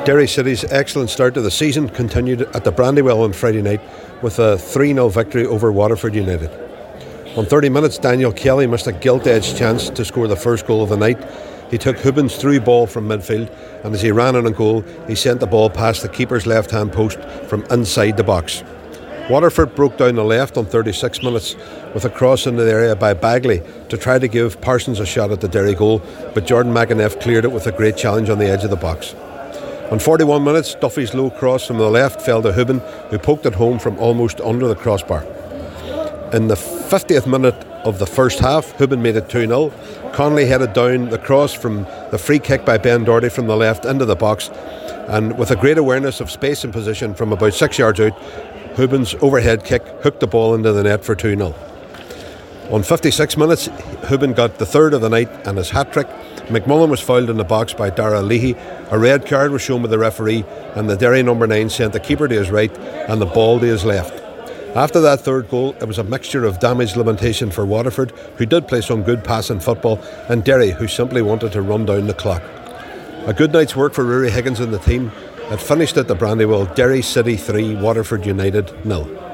Derry City's excellent start to the season continued at the Brandywell on Friday night with a 3-0 victory over Waterford United. On 30 minutes, Daniel Kelly missed a gilt-edged chance to score the first goal of the night. He took Hubin's through ball from midfield, and as he ran in on goal, he sent the ball past the keeper's left-hand post from inside the box. Waterford broke down the left on 36 minutes with a cross into the area by Bagley to try to give Parsons a shot at the Derry goal, but Jordan McAneff cleared it with a great challenge on the edge of the box. On 41 minutes, Duffy's low cross from the left fell to Hubin, who poked it home from almost under the crossbar. In the 50th minute of the first half, Hubin made it 2-0. Connolly headed down the cross from the free kick by Ben Doherty from the left into the box, and with a great awareness of space and position from about 6 yards out, Hubin's overhead kick hooked the ball into the net for 2-0. On 56 minutes, Hubin got the third of the night and his hat-trick. McMullen was fouled in the box by Dara Leahy. A red card was shown by the referee, and the Derry number 9 sent the keeper to his right and the ball to his left. After that third goal, it was a mixture of damage lamentation for Waterford, who did play some good passing football, and Derry, who simply wanted to run down the clock. A good night's work for Rory Higgins and the team. It finished at the Brandywell, Derry City 3, Waterford United 0.